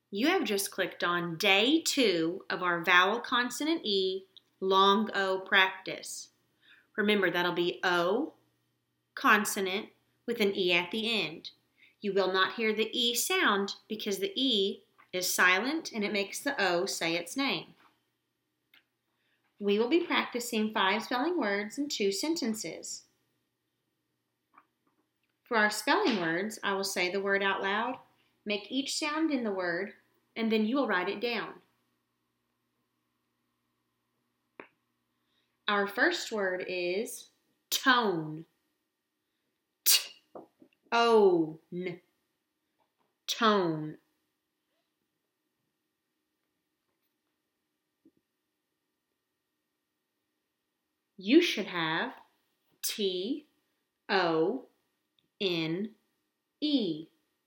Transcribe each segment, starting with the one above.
You have just clicked on Day 2 of our vowel consonant E long O practice. Remember, that'll be O, consonant, with an E at the end. You will not hear the E sound because the E is silent and it makes the O say its name. We will be practicing 5 spelling words and 2 sentences. For our spelling words, I will say the word out loud, make each sound in the word, and then you will write it down. Our first word is tone. T-O-N. Tone. You should have T-O-N-E.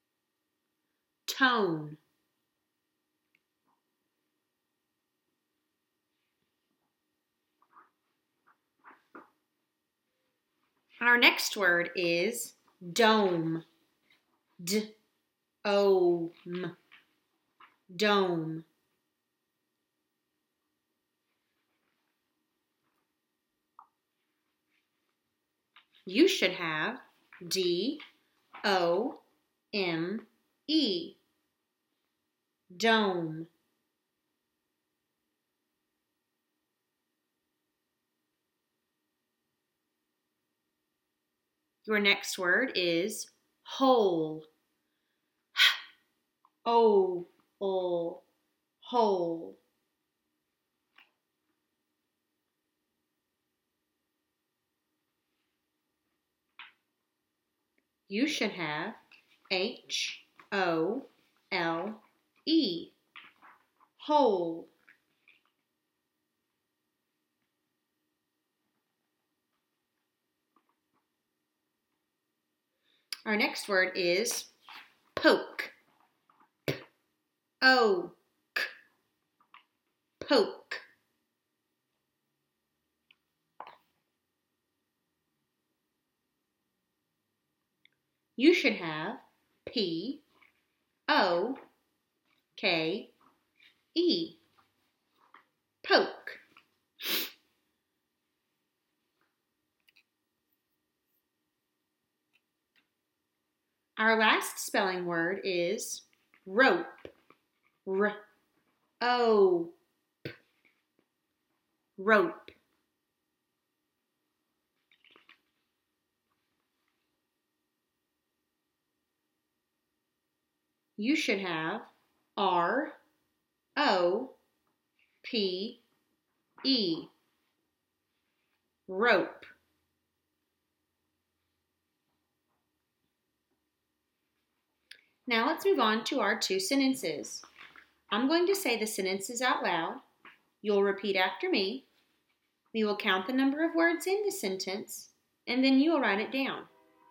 Tone. Our next word is dome. D-O-M. Dome. You should have D-O-M-E. Dome. Your next word is whole. H-O-L. Whole. You should have H-O-L-E. Whole. Our next word is poke. P-O-K. Poke. You should have P-O-K-E. Poke. Our last spelling word is rope. R-O-P. Rope. You should have R-O-P-E. Rope. Now let's move on to our 2 sentences. I'm going to say the sentences out loud. You'll repeat after me. We will count the number of words in the sentence, and then you will write it down.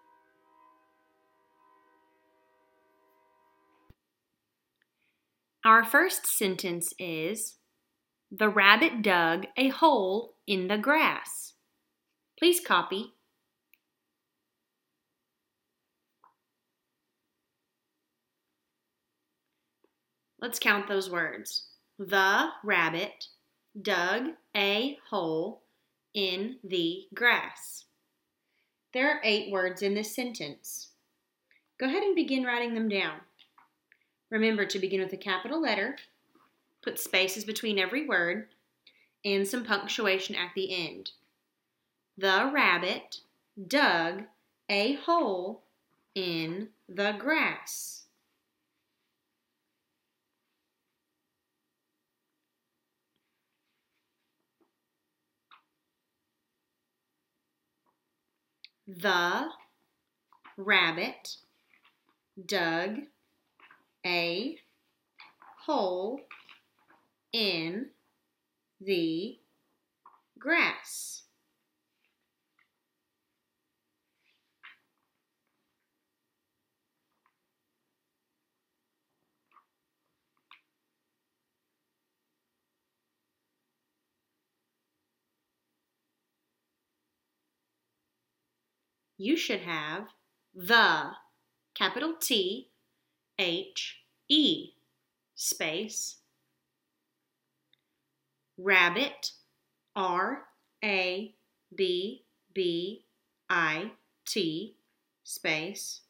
Our first sentence is, the rabbit dug a hole in the grass. Please copy. Let's count those words. The rabbit dug a hole in the grass. There are 8 words in this sentence. Go ahead and begin writing them down. Remember to begin with a capital letter, put spaces between every word, and some punctuation at the end. The rabbit dug a hole in the grass. The rabbit dug a hole in the grass. You should have the, capital T, H-E, space. Rabbit, R-A-B-B-I-T, space.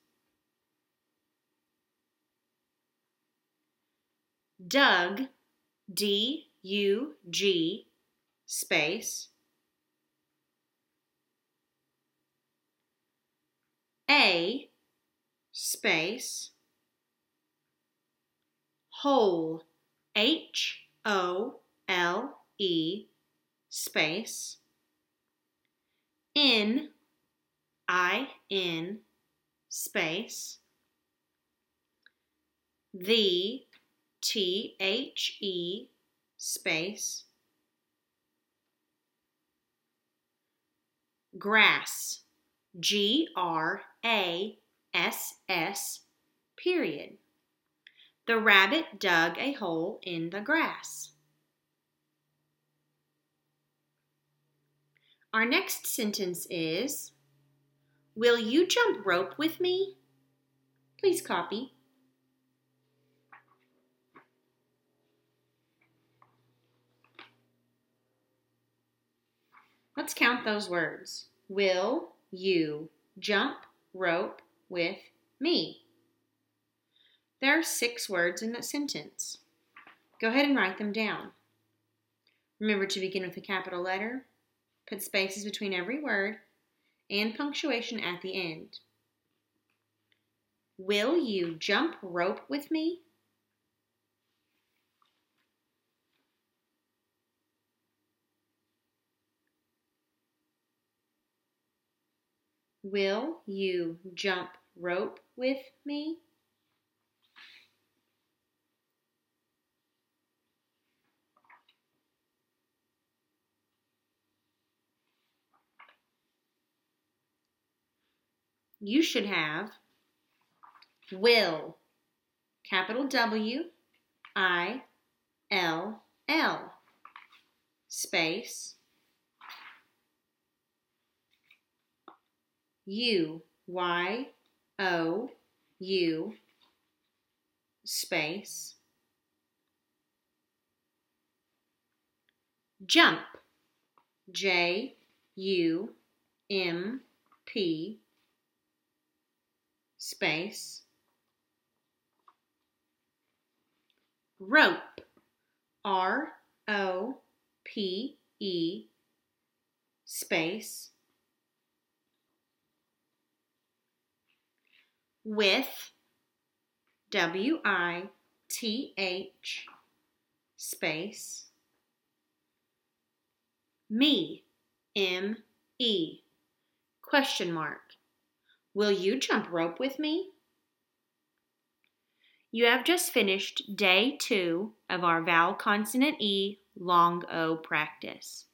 Doug, D-U-G, space. A, space. Hole, H-O-L-E, space. In, I-N, space. The, T-H-E, space. Grass, G-R-A-S-S, period. The rabbit dug a hole in the grass. Our next sentence is, will you jump rope with me? Please copy. Let's count those words. Will you jump rope with me? There are 6 words in that sentence. Go ahead and write them down. Remember to begin with a capital letter, put spaces between every word, and punctuation at the end. Will you jump rope with me? Will you jump rope with me? You should have will, capital W-I-L-L, space, U, Y-O-U, space, jump, J-U-M-P, space, rope, R-O-P-E, space, with, W-I-T-H, space, me, M-E, question mark. Will you jump rope with me? You have just finished day 2 of our vowel consonant E long O practice.